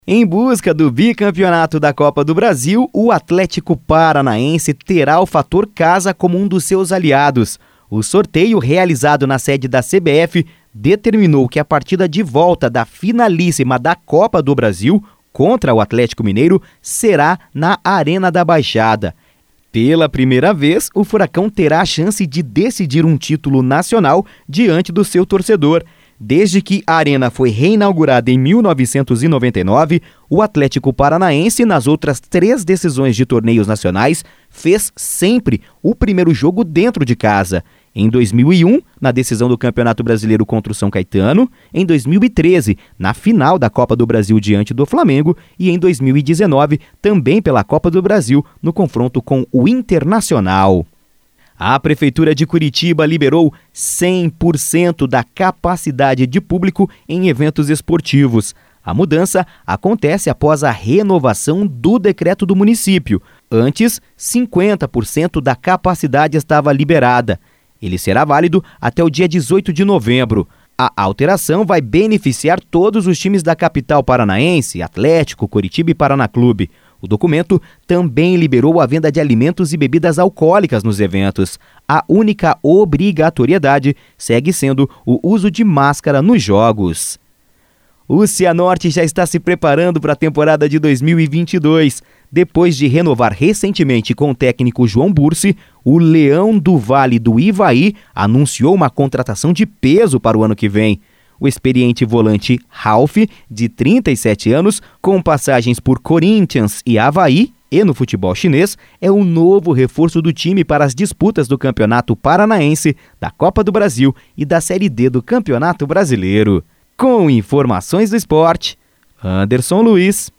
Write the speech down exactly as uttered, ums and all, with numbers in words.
Em busca do bicampeonato da Copa do Brasil, o Atlético Paranaense terá o fator casa como um dos seus aliados. O sorteio realizado na sede da C B F determinou que a partida de volta da finalíssima da Copa do Brasil contra o Atlético Mineiro será na Arena da Baixada. Pela primeira vez, o Furacão terá a chance de decidir um título nacional diante do seu torcedor. Desde que a Arena foi reinaugurada em mil novecentos e noventa e nove, o Atlético Paranaense, nas outras três decisões de torneios nacionais, fez sempre o primeiro jogo dentro de casa. Em dois mil e um, na decisão do Campeonato Brasileiro contra o São Caetano, em dois mil e treze, na final da Copa do Brasil diante do Flamengo e em dois mil e dezenove, também pela Copa do Brasil, no confronto com o Internacional. A Prefeitura de Curitiba liberou cem por cento da capacidade de público em eventos esportivos. A mudança acontece após a renovação do decreto do município. Antes, cinquenta por cento da capacidade estava liberada. Ele será válido até o dia dezoito de novembro. A alteração vai beneficiar todos os times da capital paranaense, Atlético, Curitiba e Paraná Clube. O documento também liberou a venda de alimentos e bebidas alcoólicas nos eventos. A única obrigatoriedade segue sendo o uso de máscara nos jogos. O Cianorte já está se preparando para a temporada de dois mil e vinte e dois. Depois de renovar recentemente com o técnico João Bursi, o Leão do Vale do Ivaí anunciou uma contratação de peso para o ano que vem. O experiente volante Ralf, de trinta e sete anos, com passagens por Corinthians e Avaí e no futebol chinês, é o novo reforço do time para as disputas do Campeonato Paranaense, da Copa do Brasil e da Série D do Campeonato Brasileiro. Com informações do esporte, Anderson Luiz.